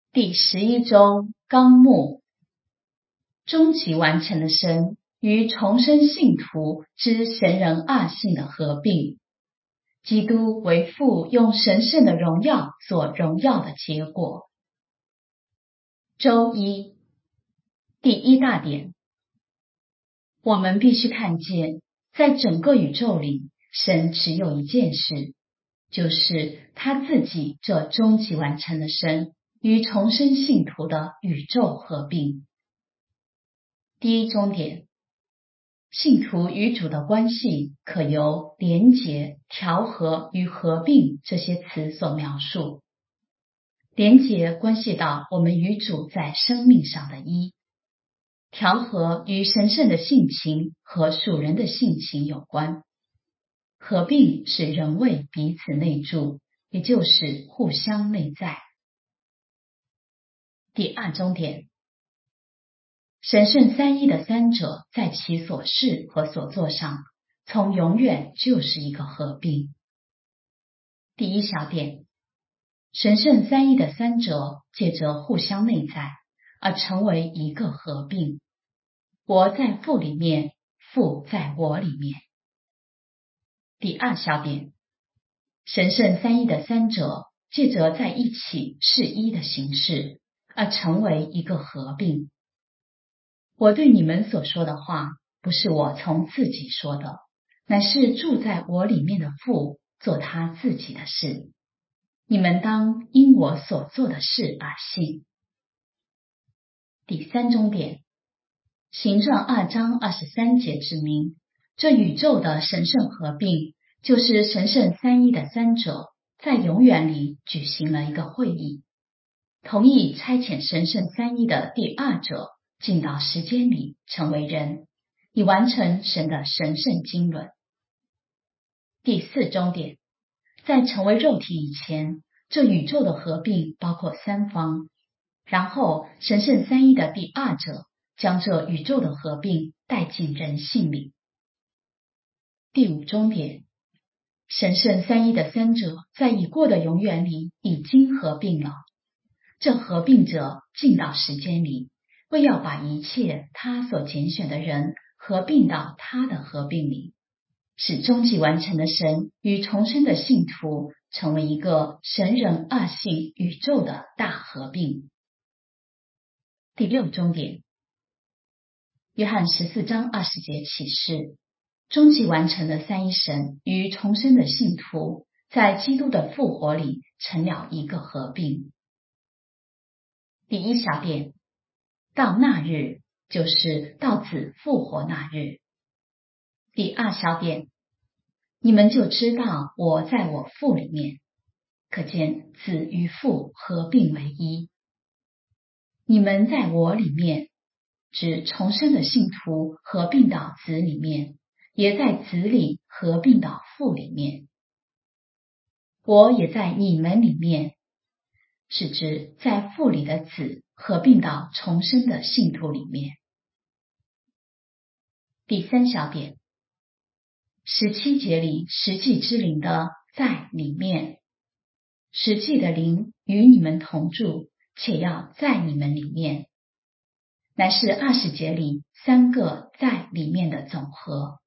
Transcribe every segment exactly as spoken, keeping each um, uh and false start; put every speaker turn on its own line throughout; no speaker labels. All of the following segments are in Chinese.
第十一周纲目：终极完成的身与重生信徒之神人二性的合并，基督为父用神圣的荣耀所荣耀的结果。周一第一大点，我们必须看见，在整个宇宙里，神只有一件事，就是他自己这终极完成的身与重生信徒的宇宙合并。第一终点，信徒与主的关系可由连结、调和与合并这些词所描述。连结关系到我们与主在生命上的一，调和与神圣的性情和属人的性情有关，合并使人为彼此内住，也就是互相内在。第二终点，神圣三一的三者在其所事和所作上，从永远就是一个合并。第一小点，神圣三一的三者借着互相内在而成为一个合并。我在父里面，父在我里面。第二小点，神圣三一的三者借着在一起是一的形式而成为一个合并。我对你们所说的话，不是我从自己说的，乃是住在我里面的父做他自己的事。你们当因我所做的事而信。第三终点，行传二章二十三节指明，这宇宙的神圣合并，就是神圣三一的三者在永远里举行了一个会议，同意差遣神圣三一的第二者进到时间里成为人，以完成神的神圣经纶。第四终点，在成为肉体以前，这宇宙的合并包括三方，然后神圣三一的第二者将这宇宙的合并带进人性里。第五终点，神圣三一的三者在已过的永远里已经合并了，这合并者进到时间里，为要把一切他所拣选的人合并到他的合并里，使终极完成的神与重生的信徒成为一个神人二性宇宙的大合并。第六终点，约翰十四章二十节启示，终极完成的三一神与重生的信徒在基督的复活里成了一个合并。第一小点，到那日，就是到子复活那日。第二小点，你们就知道我在我父里面，可见子与父合并为一。你们在我里面，指重生的信徒合并到子里面，也在子里合并到父里面。我也在你们里面，是指在父里的子合并到重生的信徒里面。第三小点，十七节里实际之灵的在里面，实际的灵与你们同住，且要在你们里面，乃是二十节里三个在里面的总和。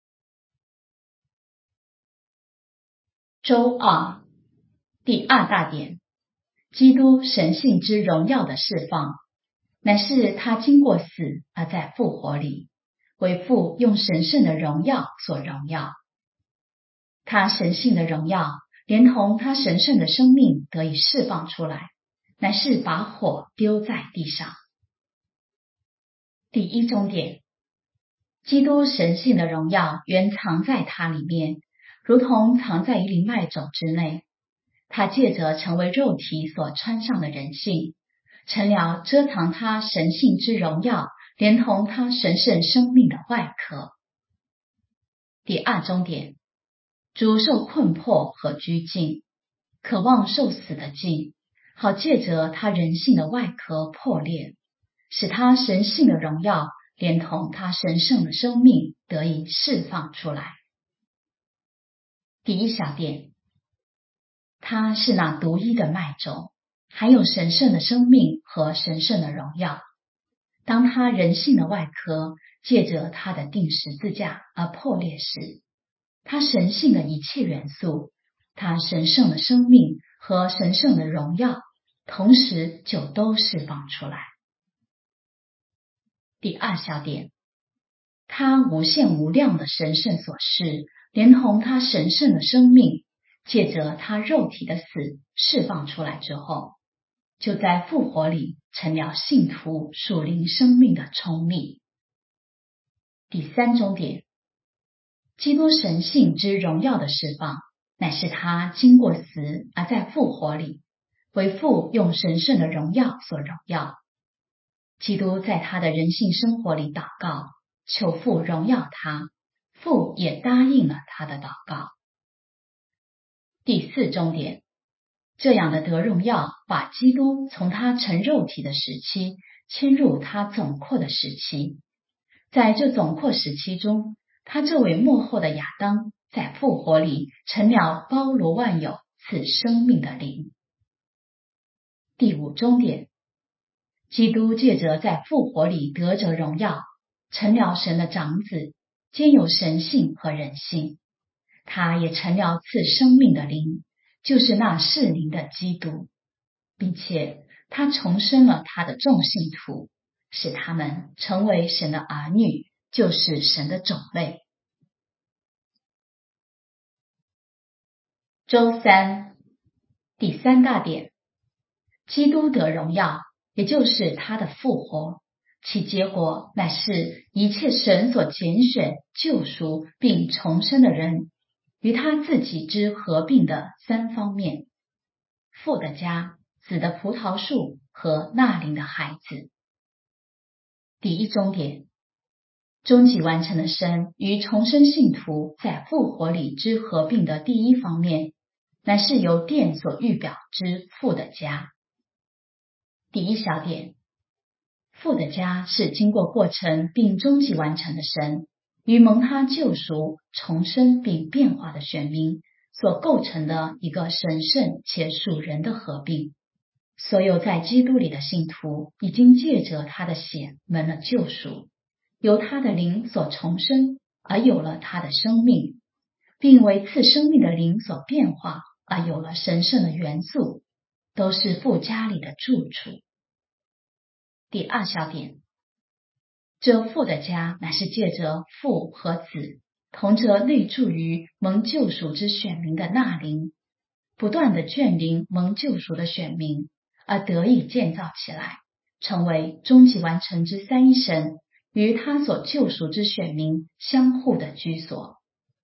周二第二大点，基督神性之荣耀的释放，乃是他经过死而在复活里，为父用神圣的荣耀所荣耀。他神性的荣耀连同他神圣的生命得以释放出来，乃是把火丢在地上。第一终点，基督神性的荣耀原藏在他里面，如同藏在一粒麦种之内。他借着成为肉体所穿上的人性，成了遮藏他神性之荣耀连同他神圣生命的外壳。第二终点，主受困迫和拘禁，渴望受死的境，好借着他人性的外壳破裂，使他神性的荣耀连同他神圣的生命得以释放出来。第一小点，他是那独一的麦种， 含有神圣的生命和神圣的荣耀。当他人性的外壳借着他的钉十字架而破裂时，他神性的一切元素，他神圣的生命和神圣的荣耀，同时就都释放出来。第二小点，他无限无量的神圣所示，连同他神圣的生命，借着他肉体的死释放出来之后，就在复活里成了信徒属灵生命的冲力。第三中点，基督神性之荣耀的释放，乃是他经过死而在复活里，为父用神圣的荣耀所荣耀。基督在他的人性生活里祷告，求父荣耀他，父也答应了他的祷告。第四中点，这样的得荣耀把基督从他成肉体的时期迁入他总括的时期，在这总括时期中，他这位末后的亚当在复活里成了包罗万有赐生命的灵。第五中点，基督借着在复活里得着荣耀，成了神的长子，兼有神性和人性。他也成了赐生命的灵，就是那是灵的基督，并且他重生了他的众信徒，使他们成为神的儿女，就是神的种类。周三，第三大点，基督得荣耀，也就是他的复活，其结果乃是一切神所拣选、救赎并重生的人与他自己之合并的三方面：父的家、子的葡萄树和那灵的孩子。第一中点，终极完成的神与重生信徒在复活里之合并的第一方面，乃是由殿所预表之父的家。第一小点，父的家是经过过程并终极完成的神与蒙他救赎、重生并变化的选民所构成的一个神圣且属人的合并。所有在基督里的信徒已经借着他的血蒙了救赎，由他的灵所重生，而有了他的生命，并为赐生命的灵所变化，而有了神圣的元素，都是父家里的住处。第二小点，这父的家乃是借着父和子同着内住于蒙救赎之选民的那灵，不断的眷临蒙救赎的选民，而得以建造起来，成为终极完成之三一神与他所救赎之选民相互的居所。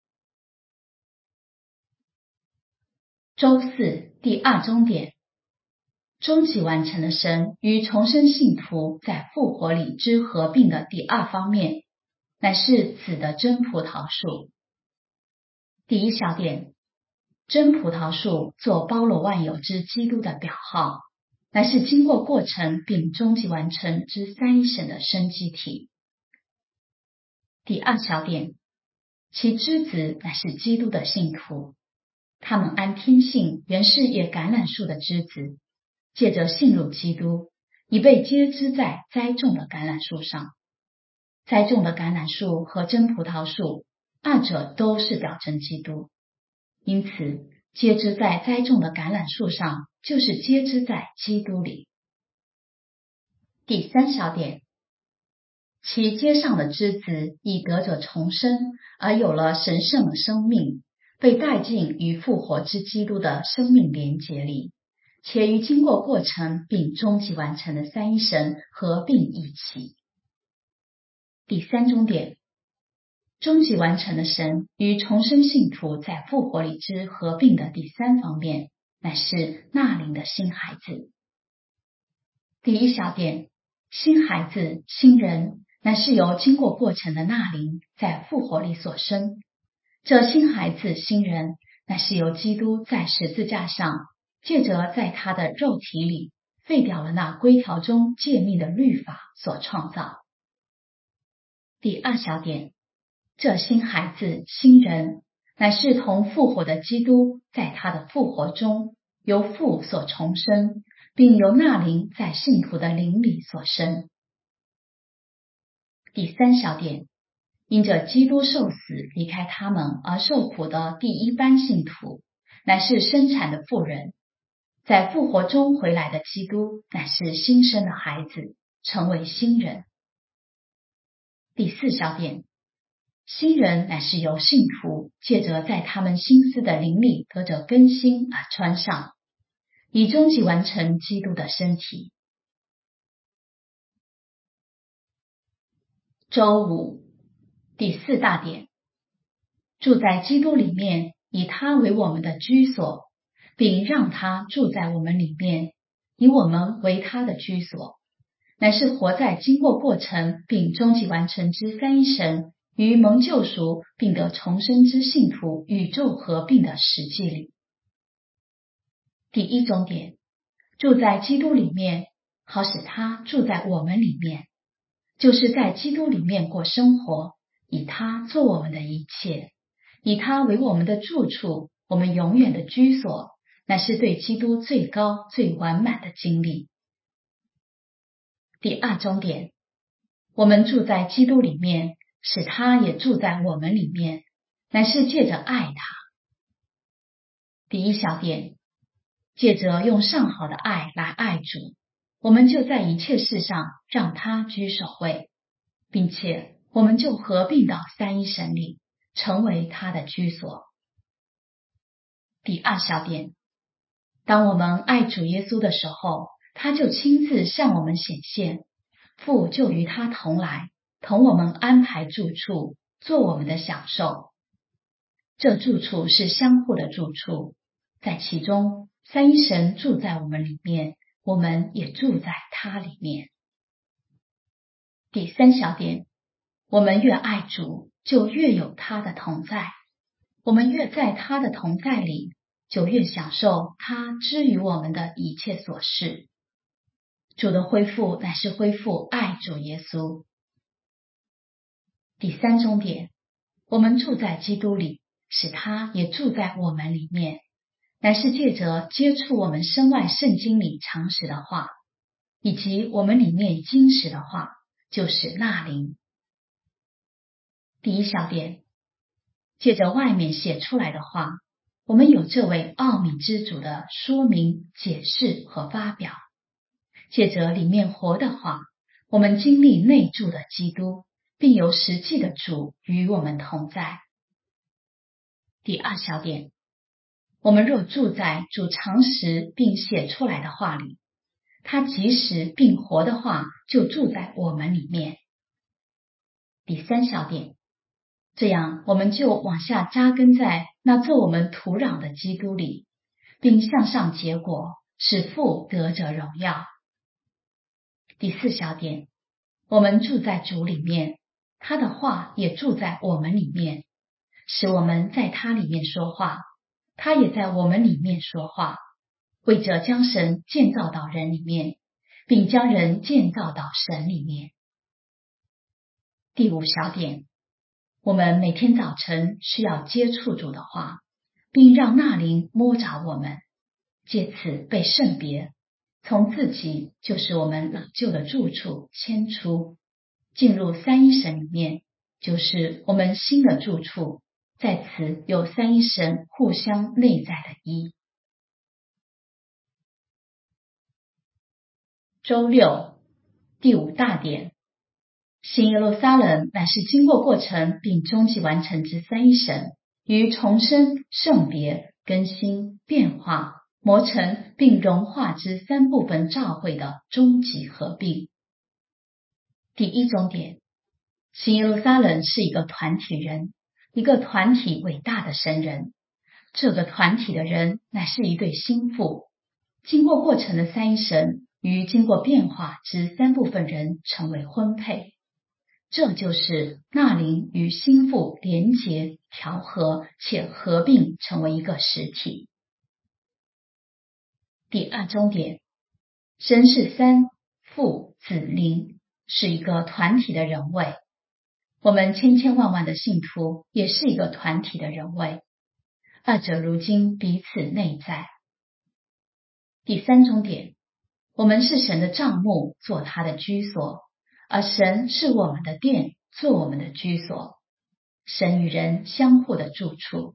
周四，第二中点，终极完成的神与重生信徒在复活里之合并的第二方面，乃是子的真葡萄树。第一小点，真葡萄树做包罗万有之基督的表号，乃是经过过程并终极完成之三一神的生机体。第二小点，其枝子乃是基督的信徒，他们按天性原是野橄榄树的枝子，借着信入基督，已被接枝在栽种的橄榄树上。栽种的橄榄树和真葡萄树，二者都是表征基督，因此接枝在栽种的橄榄树上，就是接枝在基督里。第三小点，其接上的枝子已得着重生，而有了神圣的生命，被带进与复活之基督的生命连结里，且与经过过程并终极完成的三一神合并一起。第三中点，终极完成的神与重生信徒在复活里之合并的第三方面，乃是那灵的新孩子。第一小点，新孩子、新人，乃是由经过过程的那灵在复活里所生。这新孩子、新人，乃是由基督在十字架上，借着在他的肉体里废掉了那规条中诫命的律法所创造。第二小点，这新孩子、新人，乃是同复活的基督在他的复活中由父所重生， 并由那灵在信徒的灵里所生。第三小点，因着基督受死离开他们而受苦的第一班信徒，乃是生产的妇人，在复活中回来的基督乃是新生的孩子，成为新人。第四小点，新人乃是由信徒借着在他们心思的灵里得着更新而穿上，以终极完成基督的身体。周五，第四大点，住在基督里面，以他为我们的居所，并让他住在我们里面，以我们为他的居所，乃是活在经过过程并终极完成之三一神与蒙救赎并得重生之信徒宇宙合并的实际里。第一终点，住在基督里面，好使他住在我们里面，就是在基督里面过生活，以他做我们的一切，以他为我们的住处，我们永远的居所，乃是对基督最高最完满的经历。第二终点，我们住在基督里面，使他也住在我们里面，乃是借着爱他。第一小点，借着用上好的爱来爱主，我们就在一切事上让他居首位，并且我们就合并到三一神里，成为他的居所。第二小点，当我们爱主耶稣的时候，他就亲自向我们显现，父就与他同来，同我们安排住处，做我们的享受。这住处是相互的住处，在其中三一神住在我们里面，我们也住在他里面。第三小点，我们越爱主，就越有他的同在，我们越在他的同在里，就越享受他之于我们的一切所事。主的恢复乃是恢复爱主耶稣。第三终点，我们住在基督里，使他也住在我们里面，乃是借着接触我们身外圣经里常识的话，以及我们里面经史的话，就是那灵。第一小点，借着外面写出来的话，我们有这位奥秘之主的说明、解释和发表。借着里面活的话，我们经历内住的基督，并有实际的主与我们同在。第二小点，我们若住在主常识并写出来的话里，他即时并活的话就住在我们里面。第三小点，这样我们就往下扎根在那做我们土壤的基督里，并向上结果，使父得着荣耀。第四小点，我们住在主里面，他的话也住在我们里面，使我们在他里面说话，他也在我们里面说话，为着将神建造到人里面，并将人建造到神里面。第五小点，我们每天早晨需要接触主的话，并让那灵摸着我们，借此被圣别，从自己就是我们老旧的住处迁出，进入三一神里面，就是我们新的住处，在此有三一神互相内在的一。周六，第五大点，新耶路撒冷乃是经过过程并终极完成之三一神与重生、圣别、更新、变化、磨成并融化之三部分召会的终极合并。第一终点，新耶路撒冷是一个团体人，一个团体伟大的神人。这个团体的人乃是一对心腹，经过过程的三一神与经过变化之三部分人成为婚配。这就是那灵与心腹连结、调和且合并成为一个实体。第二终点，神是三，父、子、灵，是一个团体的人位。我们千千万万的信徒也是一个团体的人位，二者如今彼此内在。第三终点， 我们是神的帐幕，做他的居所，而神是我们的殿，做我们的居所。神与人相互的住处。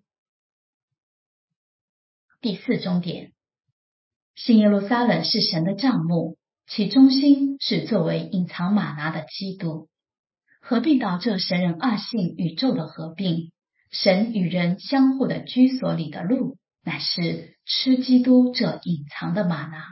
第四重点，新耶路撒冷是神的帐幕，其中心是作为隐藏玛拿的基督。合并到这神人二性宇宙的合并，神与人相互的居所里的路，乃是吃基督这隐藏的玛拿。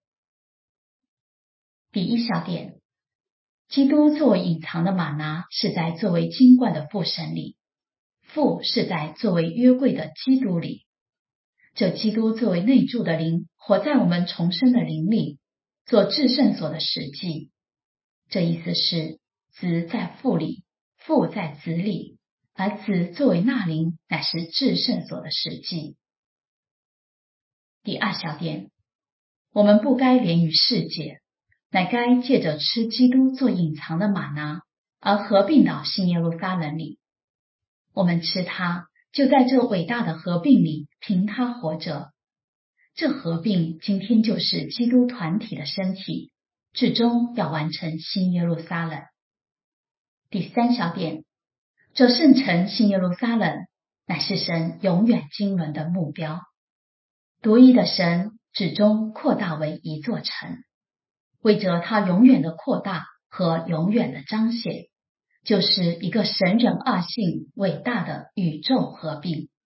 第一小点，基督作为隐藏的玛拿，是在作为金冠的父神里，父是在作为约柜的基督里。这基督作为内住的灵，活在我们重生的灵里，做至圣所的实际。这意思是子在父里，父在子里，而子作为那灵，乃是至圣所的实际。第二小点，我们不该连于世界，乃该借着吃基督做隐藏的玛拿，而合并到新耶路撒冷里。我们吃它，就在这伟大的合并里凭它活着。这合并今天就是基督团体的身体，至终要完成新耶路撒冷。第三小点，这圣城新耶路撒冷乃是神永远经纶的目标。独一的神至终扩大为一座城，为着他永远的扩大和永远的彰显，就是一个神人二性伟大的宇宙合并。